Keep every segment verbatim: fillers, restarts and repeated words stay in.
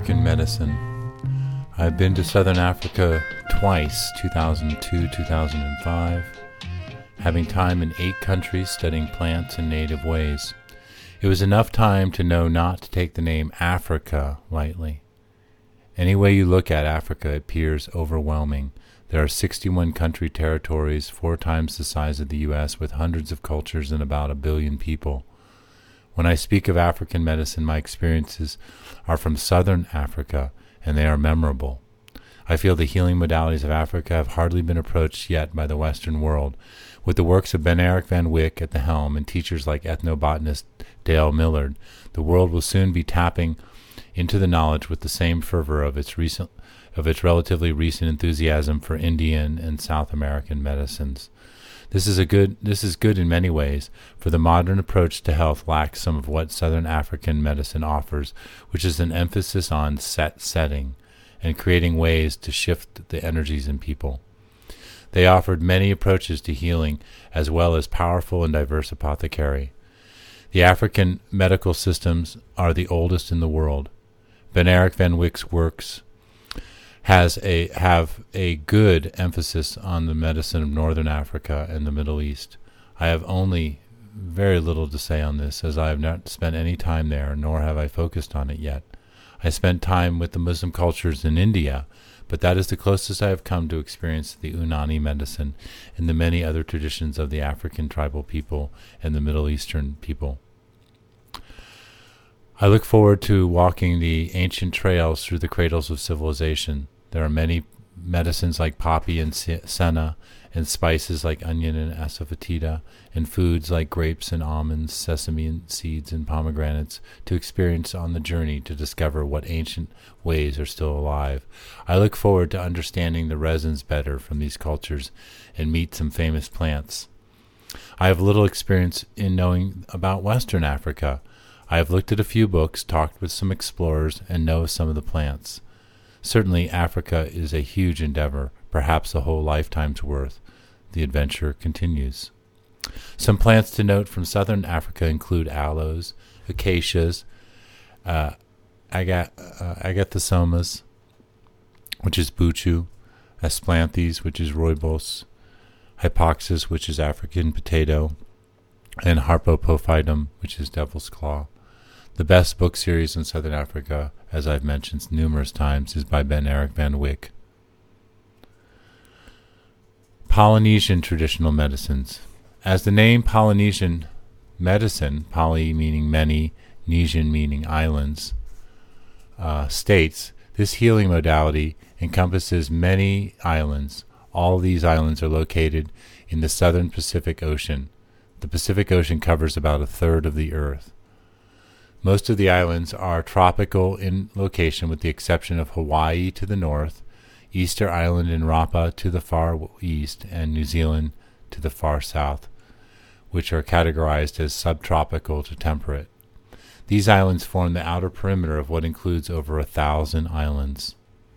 African medicine. I've been to Southern Africa twice, two thousand two, two thousand five, having time in eight countries studying plants and native ways. It was enough time to know not to take the name Africa lightly. Any way you look at Africa, it appears overwhelming. There are sixty-one country territories, four times the size of the U S, with hundreds of cultures and about a billion people. When I speak of African medicine, my experiences are from Southern Africa, and they are memorable. I feel the healing modalities of Africa have hardly been approached yet by the Western world. With the works of Ben Eric Van Wyck at the helm and teachers like ethnobotanist Dale Millard, the world will soon be tapping into the knowledge with the same fervor of its recent of its relatively recent enthusiasm for Indian and South American medicines. This is a good this is good in many ways, for the modern approach to health lacks some of what Southern African medicine offers, which is an emphasis on set setting and creating ways to shift the energies in people. They offered many approaches to healing, as well as powerful and diverse apothecary. The African medical systems are the oldest in the world. Ben Eric Van Wyck's works has a have a good emphasis on the medicine of Northern Africa and the Middle East. I have only very little to say on this, as I have not spent any time there, nor have I focused on it yet. I spent time with the Muslim cultures in India, but that is the closest I have come to experience the Unani medicine and the many other traditions of the African tribal people and the Middle Eastern people. I look forward to walking the ancient trails through the cradles of civilization. There are many medicines like poppy and senna, and spices like onion and asafoetida, and foods like grapes and almonds, sesame and seeds and pomegranates to experience on the journey to discover what ancient ways are still alive. I look forward to understanding the resins better from these cultures and meet some famous plants. I have little experience in knowing about Western Africa. I have looked at a few books, talked with some explorers, and know some of the plants. Certainly Africa is a huge endeavor, perhaps a whole lifetime's worth. The adventure continues. Some plants to note from Southern Africa include aloes, acacias, uh, aga- uh, agathosomas, which is buchu, asplanthes, which is rooibos, hypoxis, which is African potato, and harpopophytum, which is devil's claw. The best book series in Southern Africa, as I've mentioned numerous times, is by Ben Eric Van Wyck. Polynesian traditional medicines. As the name Polynesian medicine, poly meaning many, Nesian meaning islands, uh, states, this healing modality encompasses many islands. All these islands are located in the southern Pacific Ocean. The Pacific Ocean covers about a third of the earth. Most of the islands are tropical in location, with the exception of Hawaii to the north, Easter Island and Rapa to the far east, and New Zealand to the far south, which are categorized as subtropical to temperate. These islands form the outer perimeter of what includes over a thousand islands.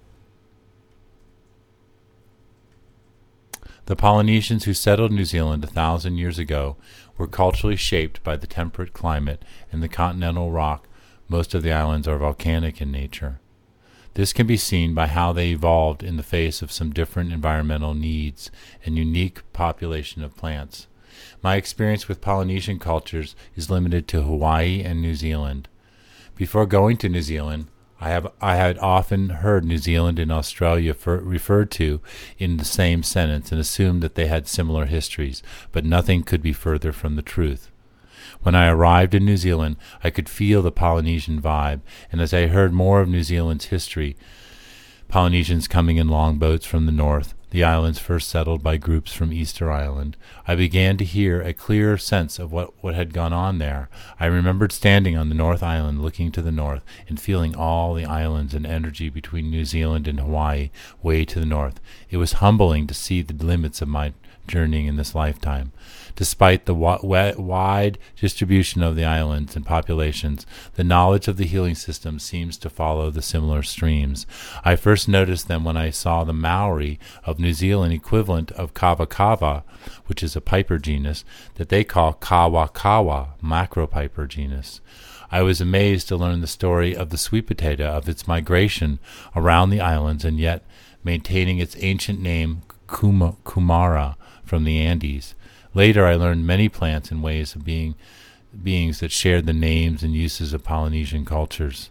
The Polynesians who settled New Zealand a thousand years ago were culturally shaped by the temperate climate and the continental rock. Most of the islands are volcanic in nature. This can be seen by how they evolved in the face of some different environmental needs and unique population of plants. My experience with Polynesian cultures is limited to Hawaii and New Zealand. Before going to New Zealand, I have I had often heard New Zealand and Australia for, referred to in the same sentence and assumed that they had similar histories, but nothing could be further from the truth. When I arrived in New Zealand, I could feel the Polynesian vibe, and as I heard more of New Zealand's history, Polynesians coming in longboats from the north, the islands first settled by groups from Easter Island, I began to hear a clearer sense of what, what had gone on there. I remembered standing on the North Island looking to the north and feeling all the islands and energy between New Zealand and Hawaii way to the north. It was humbling to see the limits of my journeying in this lifetime. Despite the wa- wa- wide distribution of the islands and populations, the knowledge of the healing system seems to follow the similar streams. I first noticed them when I saw the Maori of New Zealand equivalent of kava kava, which is a piper genus, that they call kawa kawa, macropiper genus. I was amazed to learn the story of the sweet potato, of its migration around the islands and yet maintaining its ancient name Kuma, Kumara from the Andes. Later I learned many plants and ways of being beings that shared the names and uses of Polynesian cultures.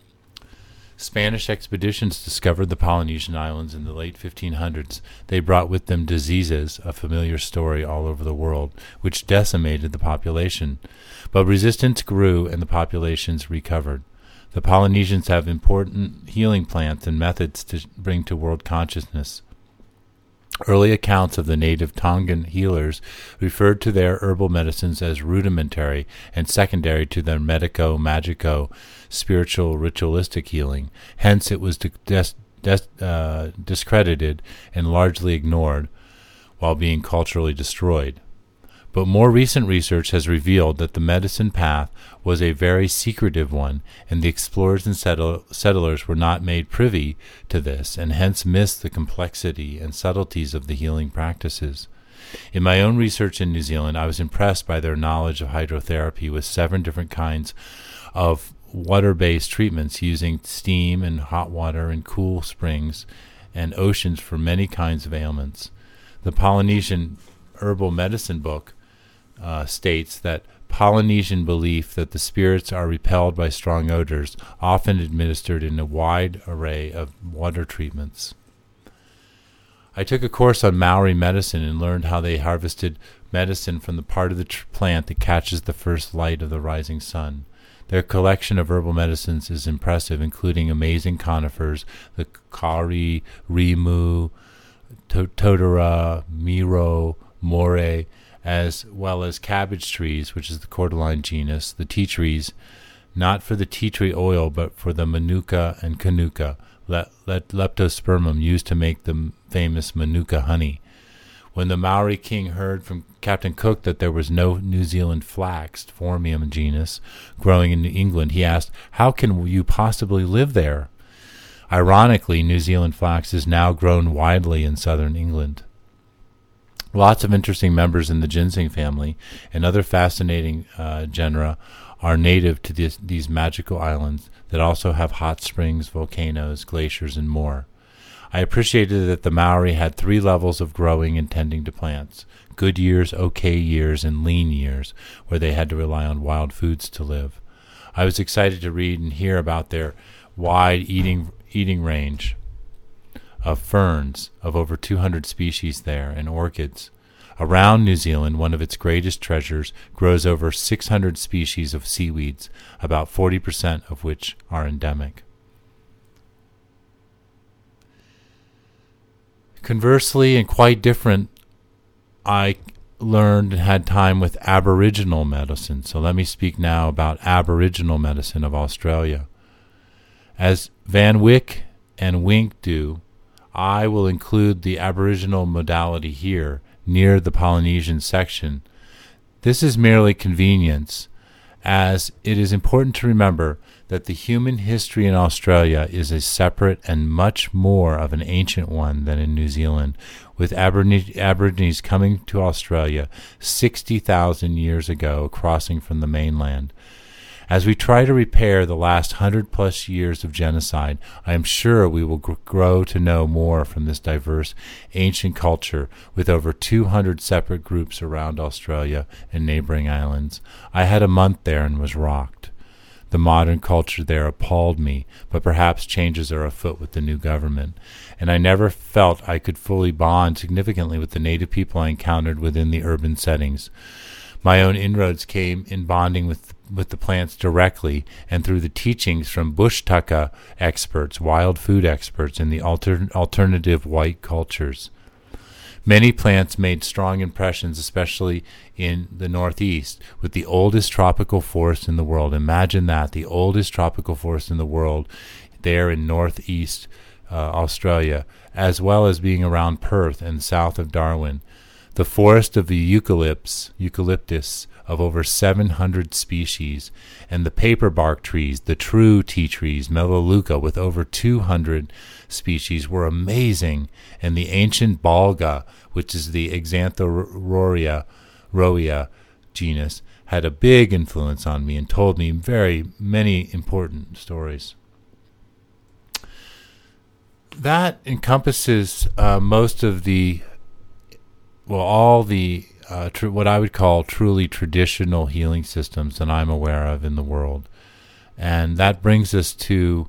Spanish expeditions discovered the Polynesian islands in the late fifteen hundreds. They brought with them diseases, a familiar story all over the world, which decimated the population. But resistance grew and the populations recovered. The Polynesians have important healing plants and methods to bring to world consciousness. Early accounts of the native Tongan healers referred to their herbal medicines as rudimentary and secondary to their medico-magico, spiritual ritualistic healing. Hence it was dis- dis- uh, discredited and largely ignored while being culturally destroyed. But more recent research has revealed that the medicine path was a very secretive one, and the explorers and settle- settlers were not made privy to this, and hence missed the complexity and subtleties of the healing practices. In my own research in New Zealand, I was impressed by their knowledge of hydrotherapy with seven different kinds of water-based treatments using steam and hot water and cool springs and oceans for many kinds of ailments. The Polynesian Herbal Medicine Book Uh, states that Polynesian belief that the spirits are repelled by strong odors, often administered in a wide array of water treatments. I took a course on Maori medicine and learned how they harvested medicine from the part of the tr- plant that catches the first light of the rising sun. Their collection of herbal medicines is impressive, including amazing conifers, the kari, rimu, to- totara, miro, more, as well as cabbage trees, which is the cordyline genus, the tea trees, not for the tea tree oil, but for the manuka and kanuka, le- le- leptospermum used to make the famous manuka honey. When the Maori king heard from Captain Cook that there was no New Zealand flax, Phormium genus, growing in New England, he asked, "How can you possibly live there?" Ironically, New Zealand flax is now grown widely in southern England. Lots of interesting members in the ginseng family and other fascinating uh, genera are native to this, these magical islands that also have hot springs, volcanoes, glaciers, and more. I appreciated that the Maori had three levels of growing and tending to plants: good years, okay years, and lean years, where they had to rely on wild foods to live. I was excited to read and hear about their wide eating eating range of ferns, of over two hundred species there, and orchids. Around New Zealand, one of its greatest treasures, grows over six hundred species of seaweeds, about forty percent of which are endemic. Conversely, and quite different, I learned and had time with Aboriginal medicine. So let me speak now about Aboriginal medicine of Australia. As Van Wyck and Wink do, I will include the Aboriginal modality here, near the Polynesian section. This is merely convenience, as it is important to remember that the human history in Australia is a separate and much more of an ancient one than in New Zealand, with Aborigines coming to Australia sixty thousand years ago, crossing from the mainland. As we try to repair the last hundred plus years of genocide, I am sure we will gr- grow to know more from this diverse ancient culture with over two hundred separate groups around Australia and neighboring islands. I had a month there and was rocked. The modern culture there appalled me, but perhaps changes are afoot with the new government, and I never felt I could fully bond significantly with the native people I encountered within the urban settings. My own inroads came in bonding with with the plants directly and through the teachings from bush tucka experts, wild food experts, and the alter, alternative white cultures. Many plants made strong impressions, especially in the Northeast, with the oldest tropical forest in the world. Imagine that, the oldest tropical forest in the world there in Northeast uh, Australia, as well as being around Perth and south of Darwin. The forest of the eucalypts, eucalyptus, of over seven hundred species, and the paperbark trees, the true tea trees, Melaleuca, with over two hundred species, were amazing, and the ancient balga, which is the Xanthorrhoea roia, genus had a big influence on me and told me very many important stories. That encompasses uh, most of the, well, all the, uh, tr- what I would call truly traditional healing systems that I'm aware of in the world. And that brings us to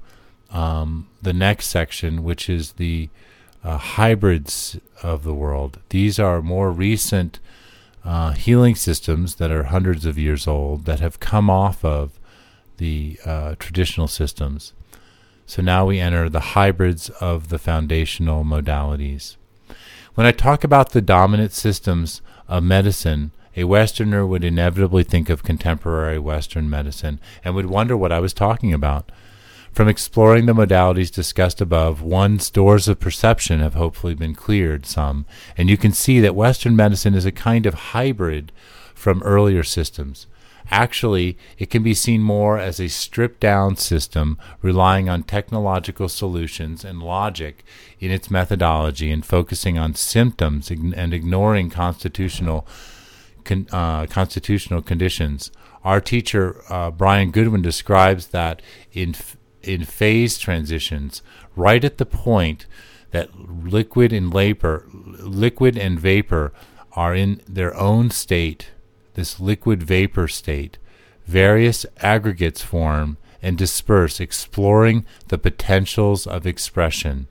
um, the next section, which is the uh, hybrids of the world. These are more recent uh, healing systems that are hundreds of years old that have come off of the uh, traditional systems. So now we enter the hybrids of the foundational modalities. When I talk about the dominant systems of medicine, a Westerner would inevitably think of contemporary Western medicine and would wonder what I was talking about. From exploring the modalities discussed above, one's doors of perception have hopefully been cleared some, and you can see that Western medicine is a kind of hybrid from earlier systems. Actually, it can be seen more as a stripped-down system relying on technological solutions and logic in its methodology and focusing on symptoms and ignoring constitutional con, uh, constitutional conditions. Our teacher, uh, Brian Goodwin, describes that in in phase transitions, right at the point that liquid and vapor, liquid and vapor are in their own state, this liquid vapor state, various aggregates form and disperse, exploring the potentials of expression.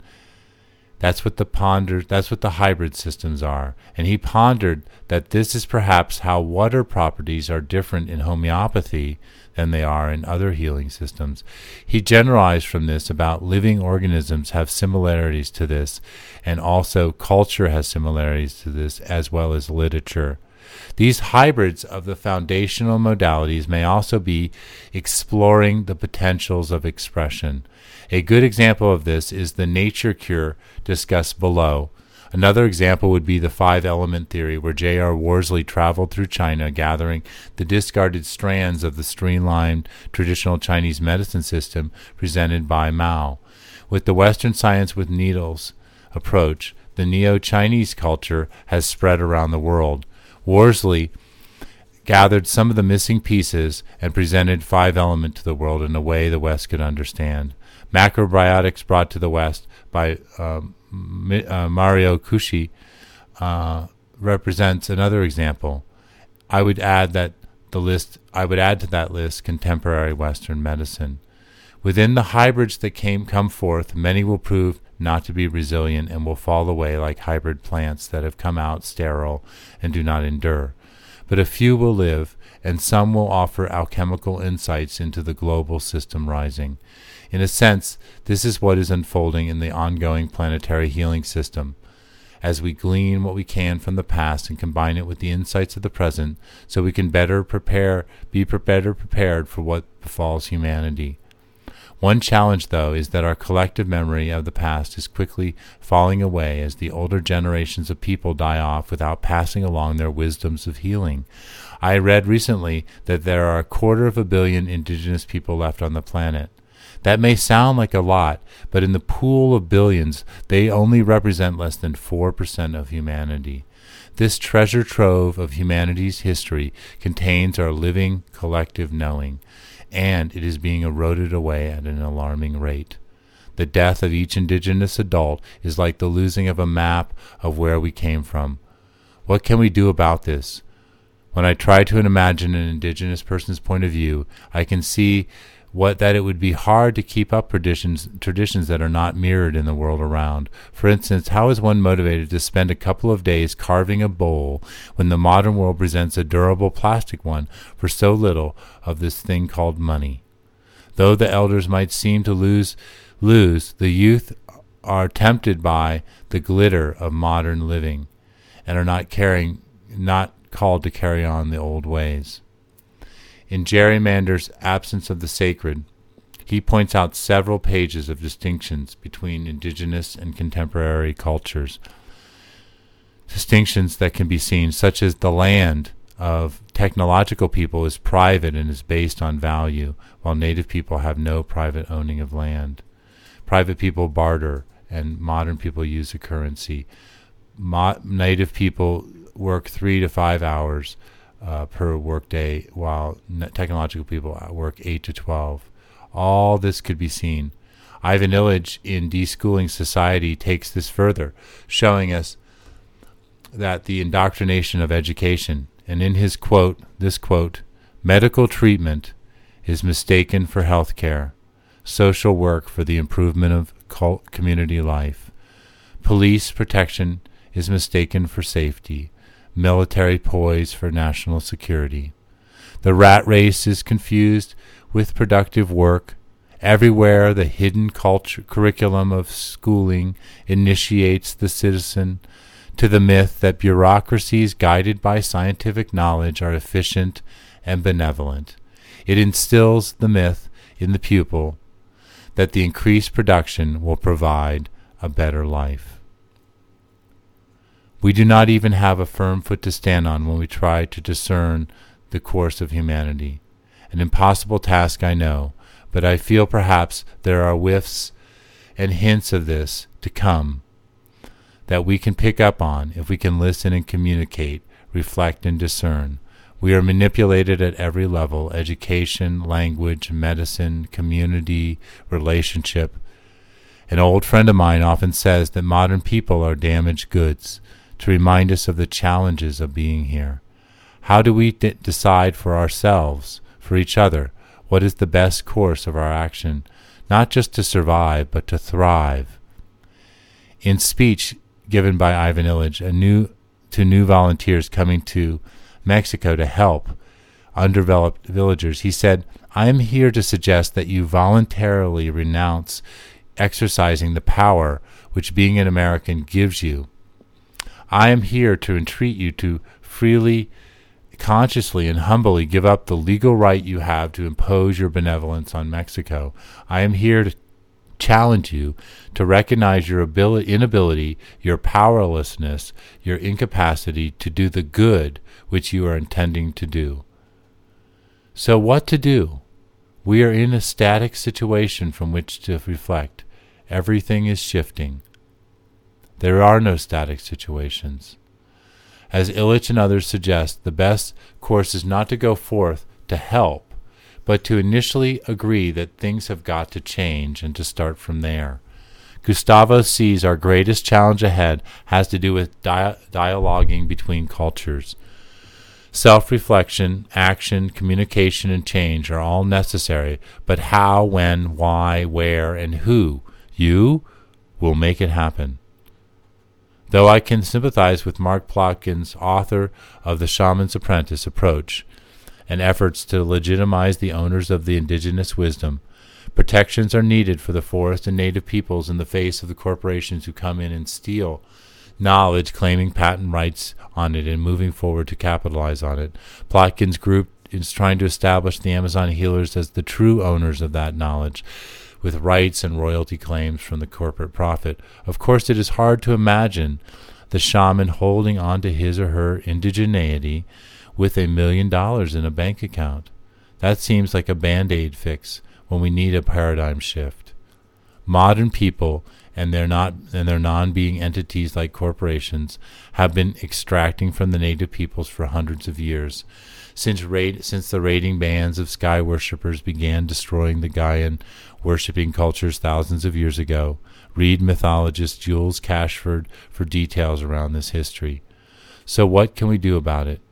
That's what the ponder, that's what the hybrid systems are. And he pondered that this is perhaps how water properties are different in homeopathy than they are in other healing systems. He generalized from this about living organisms have similarities to this, and also culture has similarities to this, as well as literature. These hybrids of the foundational modalities may also be exploring the potentials of expression. A good example of this is the nature cure discussed below. Another example would be the five-element theory, where J R Worsley traveled through China gathering the discarded strands of the streamlined traditional Chinese medicine system presented by Mao. With the Western science with needles approach, the neo-Chinese culture has spread around the world. Worsley gathered some of the missing pieces and presented five element to the world in a way the West could understand. Macrobiotics brought to the West by um, uh, Mario Kushi uh, represents another example. I would add that the list. I would add to that list contemporary Western medicine. Within the hybrids that came come forth, many will prove not to be resilient and will fall away like hybrid plants that have come out sterile and do not endure. But a few will live, and some will offer alchemical insights into the global system rising. In a sense, this is what is unfolding in the ongoing planetary healing system, as we glean what we can from the past and combine it with the insights of the present, so we can better prepare, be better prepared for what befalls humanity. One challenge, though, is that our collective memory of the past is quickly falling away as the older generations of people die off without passing along their wisdoms of healing. I read recently that there are a quarter of a billion indigenous people left on the planet. That may sound like a lot, but in the pool of billions, they only represent less than four percent of humanity. This treasure trove of humanity's history contains our living collective knowing, and it is being eroded away at an alarming rate. The death of each indigenous adult is like the losing of a map of where we came from. What can we do about this? When I try to imagine an indigenous person's point of view, I can see what that it would be hard to keep up traditions traditions that are not mirrored in the world around. For instance, how is one motivated to spend a couple of days carving a bowl when the modern world presents a durable plastic one for so little of this thing called money? Though the elders might seem to lose lose, the youth are tempted by the glitter of modern living and are not carrying not called to carry on the old ways. In Jerry Mander's Absence of the Sacred, he points out several pages of distinctions between indigenous and contemporary cultures. Distinctions that can be seen, such as the land of technological people is private and is based on value, while native people have no private owning of land. Private people barter, and modern people use a currency. Mo- native people work three to five hours uh, per workday, while technological people work eight to twelve. All this could be seen. Ivan Illich in Deschooling Society takes this further, showing us that the indoctrination of education, and in his quote, this quote, medical treatment is mistaken for health care, social work for the improvement of cult community life, police protection is mistaken for safety, military poise for national security. The rat race is confused with productive work. Everywhere the hidden culture, curriculum of schooling initiates the citizen to the myth that bureaucracies guided by scientific knowledge are efficient and benevolent. It instills the myth in the pupil that the increased production will provide a better life. We do not even have a firm foot to stand on when we try to discern the course of humanity. An impossible task, I know, but I feel perhaps there are whiffs and hints of this to come that we can pick up on if we can listen and communicate, reflect and discern. We are manipulated at every level: education, language, medicine, community, relationship. An old friend of mine often says that modern people are damaged goods, to remind us of the challenges of being here. How do we d- decide for ourselves, for each other, what is the best course of our action, not just to survive, but to thrive? In speech given by Ivan Illich a new, to new volunteers coming to Mexico to help undeveloped villagers, he said, I am here to suggest that you voluntarily renounce exercising the power which being an American gives you. I am here to entreat you to freely, consciously, and humbly give up the legal right you have to impose your benevolence on Mexico. I am here to challenge you to recognize your ability, inability, your powerlessness, your incapacity to do the good which you are intending to do. So what to do? We are in a static situation from which to reflect. Everything is shifting. There are no static situations. As Illich and others suggest, the best course is not to go forth to help, but to initially agree that things have got to change and to start from there. Gustavo sees our greatest challenge ahead has to do with dia- dialoguing between cultures. Self-reflection, action, communication, and change are all necessary, but how, when, why, where, and who, you, will make it happen. Though I can sympathize with Mark Plotkin's, author of The Shaman's Apprentice, approach and efforts to legitimize the owners of the indigenous wisdom, protections are needed for the forest and native peoples in the face of the corporations who come in and steal knowledge, claiming patent rights on it and moving forward to capitalize on it. Plotkin's group is trying to establish the Amazon healers as the true owners of that knowledge, with rights and royalty claims from the corporate profit. Of course, it is hard to imagine the shaman holding on to his or her indigeneity with a million dollars in a bank account. That seems like a band-aid fix when we need a paradigm shift. Modern people and their not and their non-being entities like corporations have been extracting from the native peoples for hundreds of years. Since raid, since the raiding bands of sky worshippers began destroying the Gaian worshipping cultures thousands of years ago, read mythologist Jules Cashford for details around this history. So what can we do about it?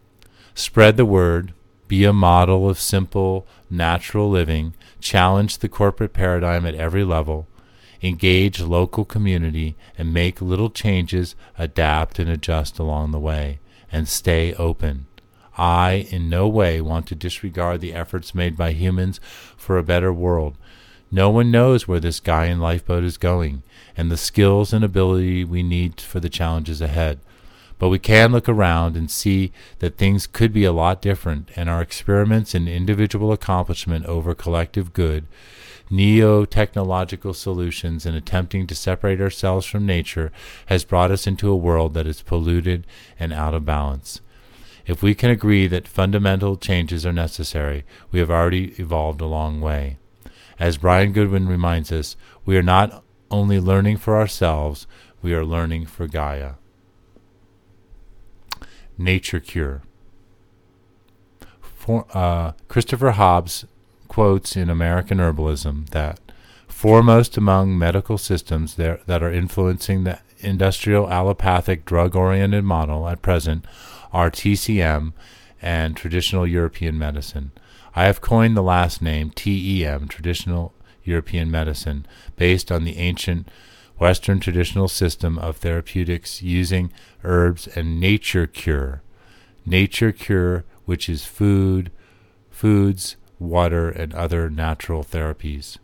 Spread the word, be a model of simple, natural living, challenge the corporate paradigm at every level, engage local community, and make little changes, adapt and adjust along the way, and stay open. I in no way want to disregard the efforts made by humans for a better world. No one knows where this Gaian lifeboat is going, and the skills and ability we need for the challenges ahead. But we can look around and see that things could be a lot different, and our experiments in individual accomplishment over collective good, neo-technological solutions, and attempting to separate ourselves from nature has brought us into a world that is polluted and out of balance. If we can agree that fundamental changes are necessary, we have already evolved a long way. As Brian Goodwin reminds us, we are not only learning for ourselves, we are learning for Gaia. Nature Cure. for, uh, Christopher Hobbs quotes in American Herbalism that foremost among medical systems there, that are influencing the industrial allopathic drug-oriented model at present are T C M and traditional European medicine. I have coined the last name T E M, traditional European medicine, based on the ancient Western traditional system of therapeutics using herbs and nature cure. Nature cure, which is food, foods, water, and other natural therapies.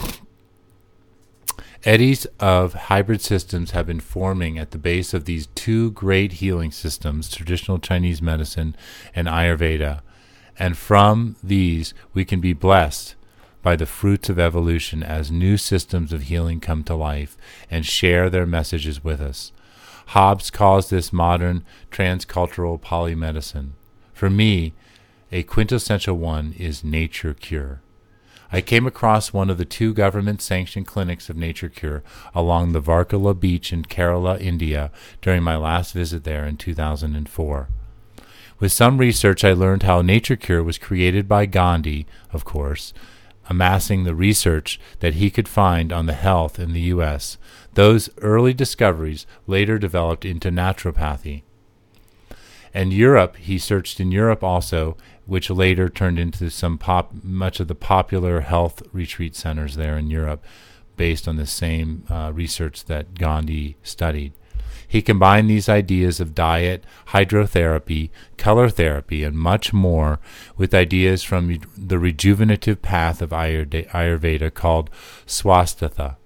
Eddies of hybrid systems have been forming at the base of these two great healing systems, traditional Chinese medicine and Ayurveda, and from these we can be blessed by the fruits of evolution as new systems of healing come to life and share their messages with us. Hobbes calls this modern transcultural polymedicine. For me, a quintessential one is nature cure. I came across one of the two government-sanctioned clinics of nature cure along the Varkala beach in Kerala, India, during my last visit there in two thousand four. With some research, I learned how nature cure was created by Gandhi, of course, amassing the research that he could find on the health in the U S. Those early discoveries later developed into naturopathy. And Europe, he searched in Europe also, which later turned into some pop, much of the popular health retreat centers there in Europe, based on the same uh, research that Gandhi studied. He combined these ideas of diet, hydrotherapy, color therapy, and much more with ideas from the rejuvenative path of Ayurveda called Swasthata.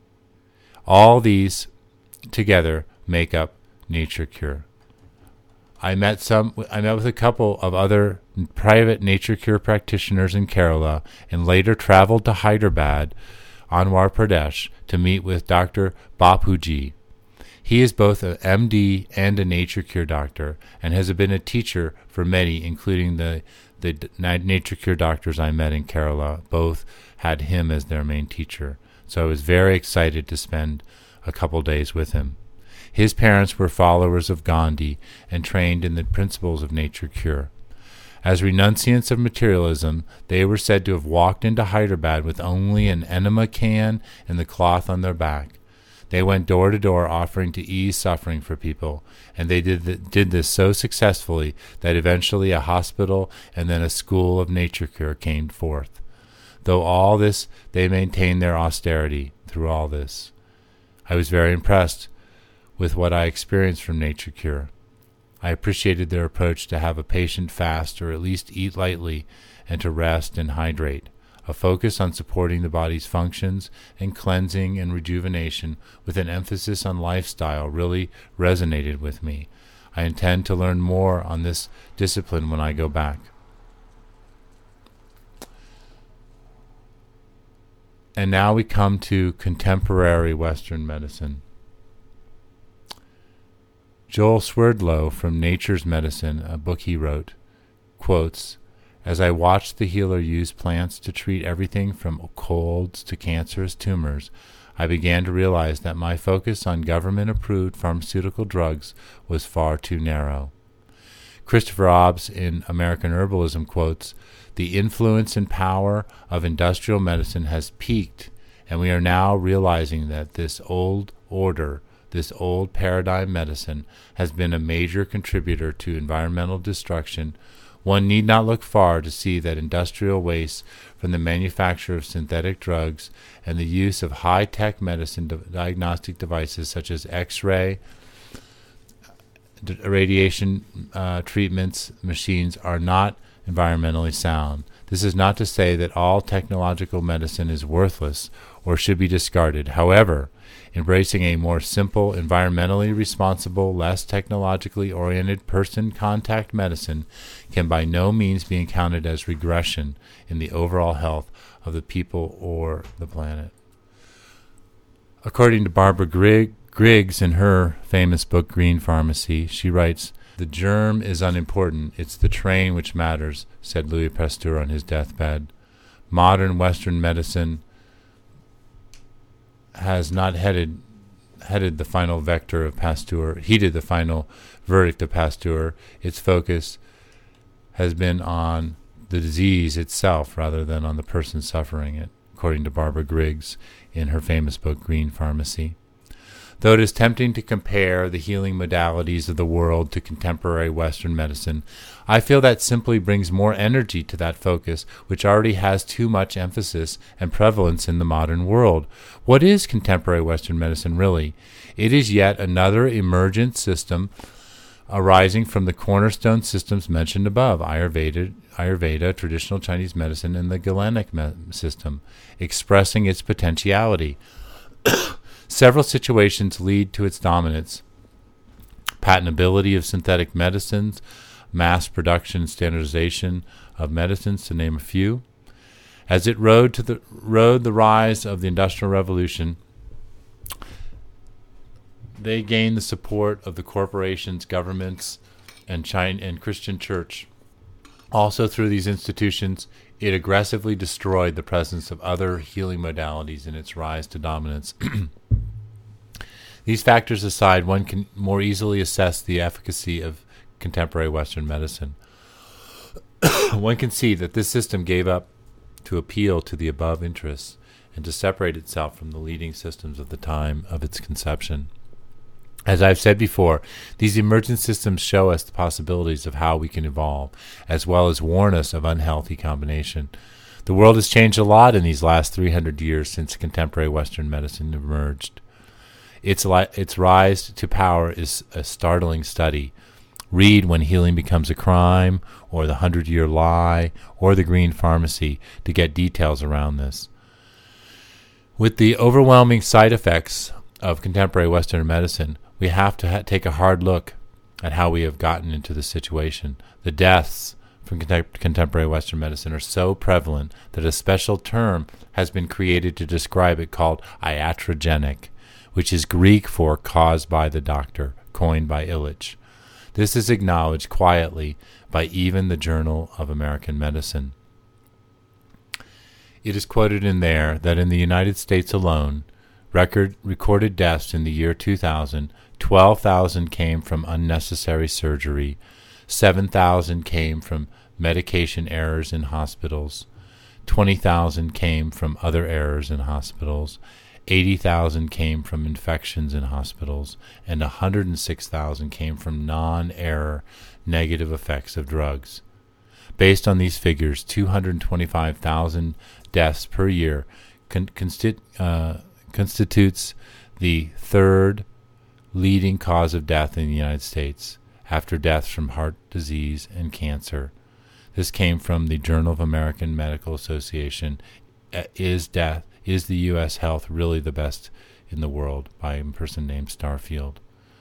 All these together make up nature cure. I met some. I met with a couple of other private nature cure practitioners in Kerala, and later traveled to Hyderabad, Andhra Pradesh, to meet with Doctor Bapuji. He is both an M D and a nature cure doctor, and has been a teacher for many, including the the nature cure doctors I met in Kerala. Both had him as their main teacher, so I was very excited to spend a couple days with him. His parents were followers of Gandhi and trained in the principles of nature cure. As renunciants of materialism, they were said to have walked into Hyderabad with only an enema can and the cloth on their back. They went door to door offering to ease suffering for people, and they did th- did this so successfully that eventually a hospital and then a school of nature cure came forth. Though all this, they maintained their austerity through all this. I was very impressed with what I experienced from nature cure. I appreciated their approach to have a patient fast or at least eat lightly and to rest and hydrate. A focus on supporting the body's functions and cleansing and rejuvenation with an emphasis on lifestyle really resonated with me. I intend to learn more on this discipline when I go back. And now we come to contemporary Western medicine. Joel Swerdlow from Nature's Medicine, a book he wrote, quotes, "As I watched the healer use plants to treat everything from colds to cancerous tumors, I began to realize that my focus on government-approved pharmaceutical drugs was far too narrow." Christopher Hobbs in American Herbalism quotes, "The influence and power of industrial medicine has peaked, and we are now realizing that this old order This old paradigm medicine has been a major contributor to environmental destruction. One need not look far to see that industrial waste from the manufacture of synthetic drugs and the use of high-tech medicine di- diagnostic devices such as X-ray, d- radiation uh, treatments, machines are not environmentally sound. This is not to say that all technological medicine is worthless or should be discarded. However, embracing a more simple, environmentally responsible, less technologically oriented person contact medicine can by no means be counted as regression in the overall health of the people or the planet. According to Barbara Grig- Griggs in her famous book Green Pharmacy, she writes, "The germ is unimportant, it's the train which matters," said Louis Pasteur on his deathbed. Modern Western medicine has not headed headed the final vector of Pasteur, heeded the final verdict of Pasteur. Its focus has been on the disease itself rather than on the person suffering it, according to Barbara Griggs in her famous book, Green Pharmacy. Though it is tempting to compare the healing modalities of the world to contemporary Western medicine, I feel that simply brings more energy to that focus, which already has too much emphasis and prevalence in the modern world. What is contemporary Western medicine really? It is yet another emergent system arising from the cornerstone systems mentioned above, Ayurveda, Ayurveda, traditional Chinese medicine, and the Galenic me- system, expressing its potentiality. Several situations lead to its dominance. Patentability of synthetic medicines, mass production and standardization of medicines, to name a few. As it rode to the rode the rise of the Industrial Revolution, they gained the support of the corporations, governments, and China and Christian church. Also, through these institutions, it aggressively destroyed the presence of other healing modalities in its rise to dominance. These factors aside, one can more easily assess the efficacy of contemporary Western medicine. One can see that this system gave up to appeal to the above interests and to separate itself from the leading systems of the time of its conception. As I've said before, these emergent systems show us the possibilities of how we can evolve, as well as warn us of unhealthy combination. The world has changed a lot in these last three hundred years since contemporary Western medicine emerged. Its, li- its rise to power is a startling study. Read When Healing Becomes a Crime, or The Hundred-Year Lie, or The Green Pharmacy to get details around this. With the overwhelming side effects of contemporary Western medicine, we have to ha- take a hard look at how we have gotten into this situation. The deaths from contem- contemporary Western medicine are so prevalent that a special term has been created to describe it called iatrogenic, which is Greek for caused by the doctor, coined by Illich. This is acknowledged quietly by even the Journal of American Medicine. It is quoted in there that in the United States alone, record recorded deaths in the year two thousand, twelve thousand came from unnecessary surgery, seven thousand came from medication errors in hospitals, twenty thousand came from other errors in hospitals, eighty thousand came from infections in hospitals, and one hundred six thousand came from non-error negative effects of drugs. Based on these figures, two hundred twenty-five thousand deaths per year con- constit- uh, constitutes the third leading cause of death in the United States, after deaths from heart disease and cancer. This came from the Journal of American Medical Association. Is death Is the U S health really the best in the world? By a person named Starfield.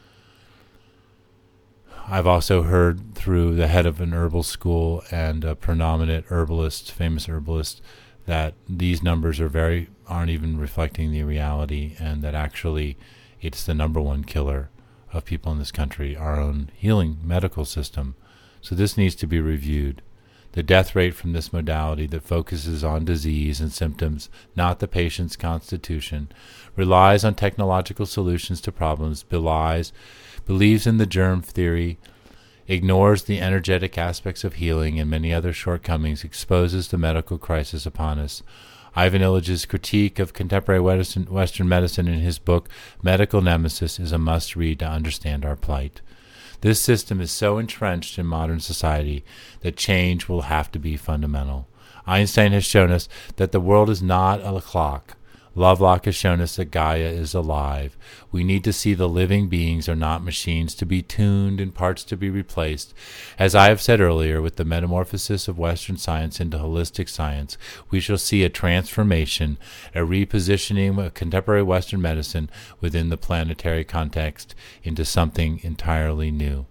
I've also heard through the head of an herbal school and a predominant herbalist, famous herbalist, that these numbers are very aren't even reflecting the reality, and that actually it's the number one killer of people in this country, our own healing medical system. So this needs to be reviewed. The death rate from this modality that focuses on disease and symptoms, not the patient's constitution, relies on technological solutions to problems, belies, believes in the germ theory, ignores the energetic aspects of healing, and many other shortcomings, exposes the medical crisis upon us. Ivan Illich's critique of contemporary Western medicine in his book Medical Nemesis is a must-read to understand our plight. This system is so entrenched in modern society that change will have to be fundamental. Einstein has shown us that the world is not a clock. Lovelock has shown us that Gaia is alive. We need to see the living beings are not machines to be tuned and parts to be replaced. As I have said earlier, with the metamorphosis of Western science into holistic science, we shall see a transformation, a repositioning of contemporary Western medicine within the planetary context into something entirely new.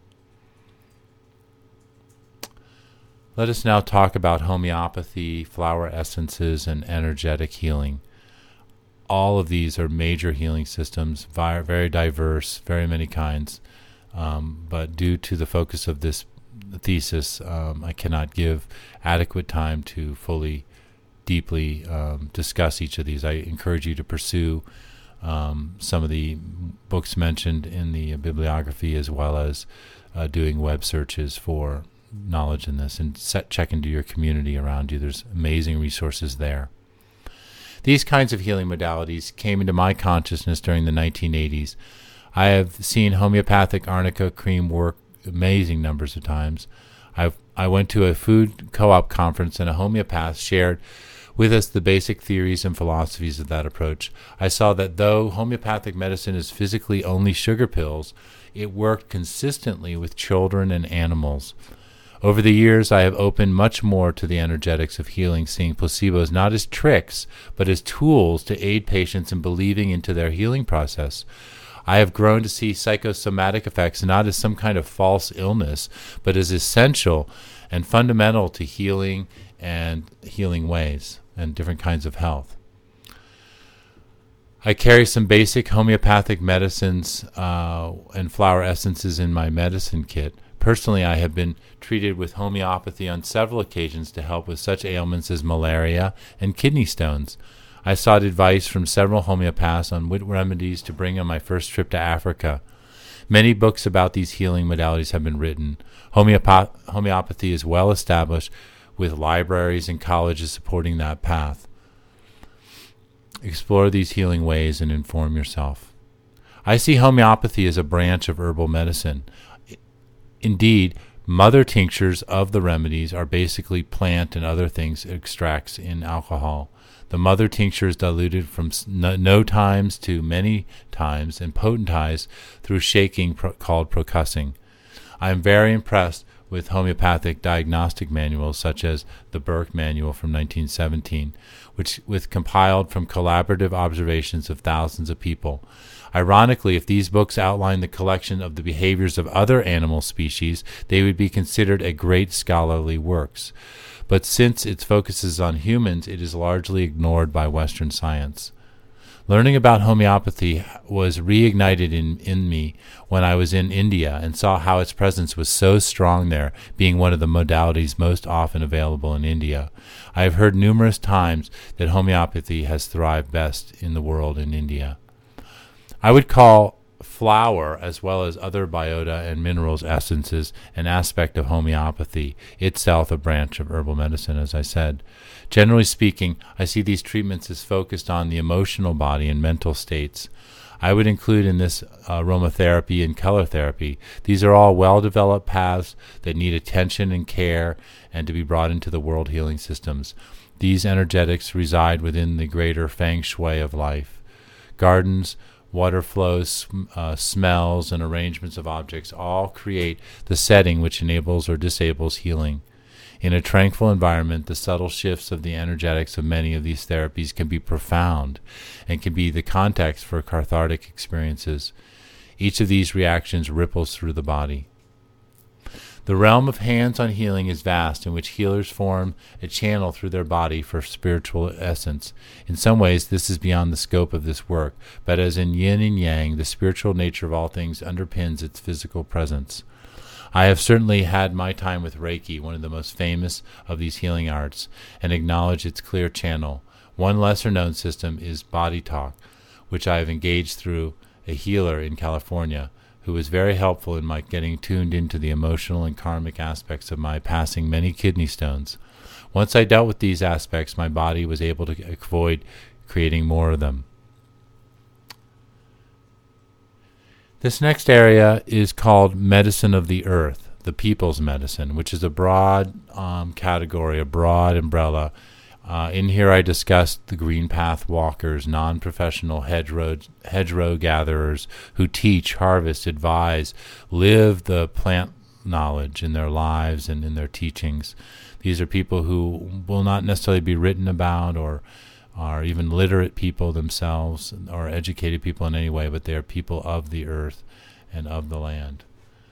Let us now talk about homeopathy, flower essences, and energetic healing. All of these are major healing systems, very diverse, very many kinds. Um, but due to the focus of this thesis, um, I cannot give adequate time to fully, deeply um, discuss each of these. I encourage you to pursue um, some of the books mentioned in the bibliography, as well as uh, doing web searches for knowledge in this, and set, check into your community around you. There's amazing resources there. These kinds of healing modalities came into my consciousness during the nineteen eighties. I have seen homeopathic arnica cream work amazing numbers of times. I've, I went to a food co-op conference, and a homeopath shared with us the basic theories and philosophies of that approach. I saw that though homeopathic medicine is physically only sugar pills, it worked consistently with children and animals. Over the years, I have opened much more to the energetics of healing, seeing placebos not as tricks, but as tools to aid patients in believing into their healing process. I have grown to see psychosomatic effects not as some kind of false illness, but as essential and fundamental to healing and healing ways and different kinds of health. I carry some basic homeopathic medicines uh, and flower essences in my medicine kit. Personally, I have been treated with homeopathy on several occasions to help with such ailments as malaria and kidney stones. I sought advice from several homeopaths on what remedies to bring on my first trip to Africa. Many books about these healing modalities have been written. Homeopath- homeopathy is well established, with libraries and colleges supporting that path. Explore these healing ways and inform yourself. I see homeopathy as a branch of herbal medicine. Indeed, mother tinctures of the remedies are basically plant and other things extracts in alcohol. The mother tincture is diluted from no, no times to many times and potentized through shaking pro- called percussing. I am very impressed with homeopathic diagnostic manuals such as the Burke Manual from nineteen seventeen, which was compiled from collaborative observations of thousands of people. Ironically, if these books outline the collection of the behaviors of other animal species, they would be considered a great scholarly works. But since its focuses on humans, it is largely ignored by Western science. Learning about homeopathy was reignited in, in me when I was in India and saw how its presence was so strong there, being one of the modalities most often available in India. I have heard numerous times that homeopathy has thrived best in the world in India. I would call flour, as well as other biota and minerals essences, an aspect of homeopathy, itself a branch of herbal medicine, as I said. Generally speaking, I see these treatments as focused on the emotional body and mental states. I would include in this uh, aromatherapy and color therapy. These are all well-developed paths that need attention and care and to be brought into the world healing systems. These energetics reside within the greater feng shui of life. Gardens, water flows, uh, smells, and arrangements of objects all create the setting which enables or disables healing. In a tranquil environment, the subtle shifts of the energetics of many of these therapies can be profound and can be the context for cathartic experiences. Each of these reactions ripples through the body. The realm of hands-on healing is vast, in which healers form a channel through their body for spiritual essence. In some ways, this is beyond the scope of this work, but as in yin and yang, the spiritual nature of all things underpins its physical presence. I have certainly had my time with Reiki, one of the most famous of these healing arts, and acknowledge its clear channel. One lesser-known system is Body Talk, which I have engaged through a healer in California, who was very helpful in my getting tuned into the emotional and karmic aspects of my passing many kidney stones. Once I dealt with these aspects, my body was able to avoid creating more of them. This next area is called Medicine of the Earth, the People's Medicine, which is a broad um, category, a broad umbrella. Uh, in here I discussed the green path walkers, non-professional hedgerow, hedgerow gatherers who teach, harvest, advise, live the plant knowledge in their lives and in their teachings. These are people who will not necessarily be written about or are even literate people themselves or educated people in any way, but they are people of the earth and of the land.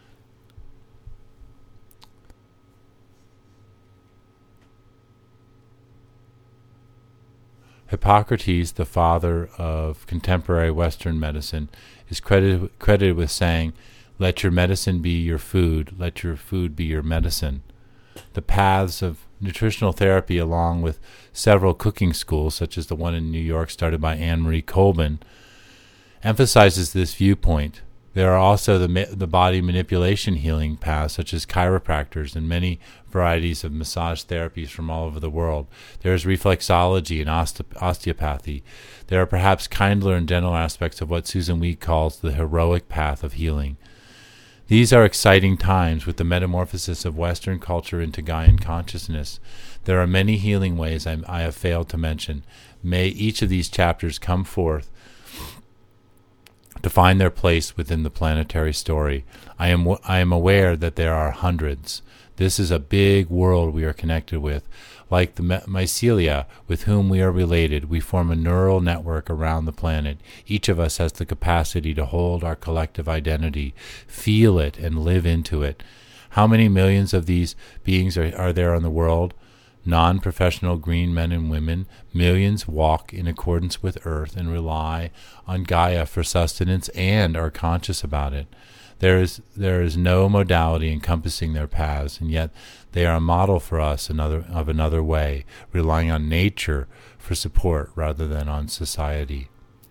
Hippocrates, the father of contemporary Western medicine, is credited, credited with saying, "Let your medicine be your food, let your food be your medicine." The paths of nutritional therapy, along with several cooking schools, such as the one in New York started by Anne Marie Colbin, emphasizes this viewpoint. There are also the the body manipulation healing paths, such as chiropractors and many varieties of massage therapies from all over the world. There is reflexology and oste- osteopathy. There are perhaps kindler and gentler aspects of what Susan Weed calls the heroic path of healing. These are exciting times with the metamorphosis of Western culture into Gaian consciousness. There are many healing ways I, I have failed to mention. May each of these chapters come forth to find their place within the planetary story. I am I am aware that there are hundreds. This is a big world we are connected with. Like the mycelia with whom we are related, we form a neural network around the planet. Each of us has the capacity to hold our collective identity, feel it, and live into it. How many millions of these beings are, are there in the world? Non-professional green men and women, millions walk in accordance with Earth and rely on Gaia for sustenance and are conscious about it. There is there is no modality encompassing their paths, and yet they are a model for us another of another way, relying on nature for support rather than on society.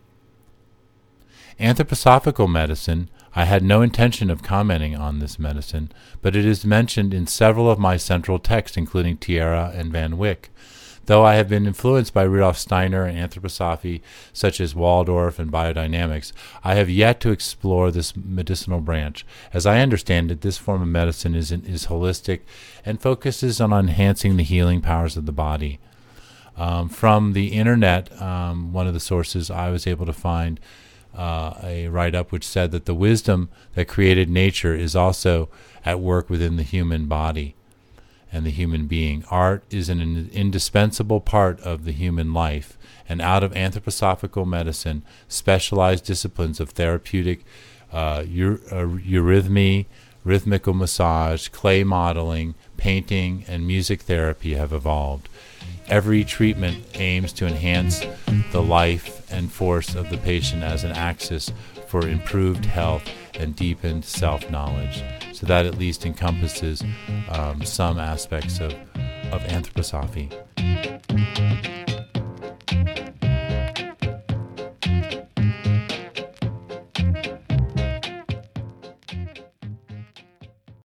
Anthroposophical medicine. I had no intention of commenting on this medicine, but it is mentioned in several of my central texts, including Tierra and Van Wyck. Though I have been influenced by Rudolf Steiner and anthroposophy, such as Waldorf and biodynamics, I have yet to explore this medicinal branch. As I understand it, this form of medicine is, is holistic and focuses on enhancing the healing powers of the body. Um, from the internet, um, one of the sources I was able to find Uh, a write-up which said that the wisdom that created nature is also at work within the human body and the human being. Art is an in- indispensable part of the human life, and out of anthroposophical medicine, specialized disciplines of therapeutic uh, ur- uh, eurythmy, rhythmical massage, clay modeling, painting, and music therapy have evolved. Every treatment aims to enhance the life and force of the patient as an axis for improved health and deepened self-knowledge. So that at least encompasses um, some aspects of, of anthroposophy.